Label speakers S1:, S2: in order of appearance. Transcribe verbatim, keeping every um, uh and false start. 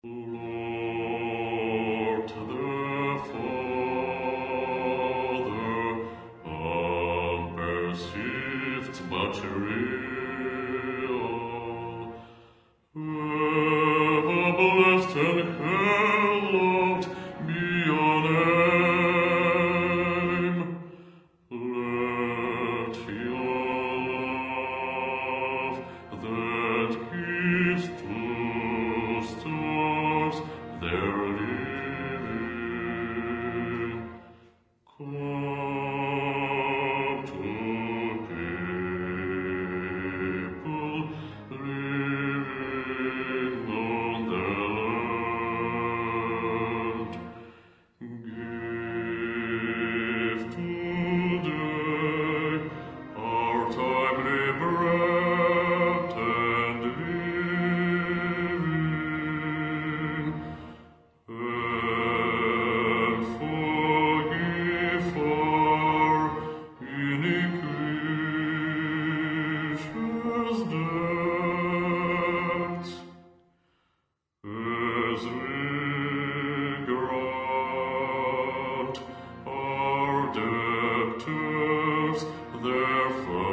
S1: Lord the Father, unperceived but real, ever blessed and hallowed be your name. Let your love that gives to stars their living come to people living on the land. Give today our timely bread and living, and forgive our iniquitous debts, as we grant our debtors their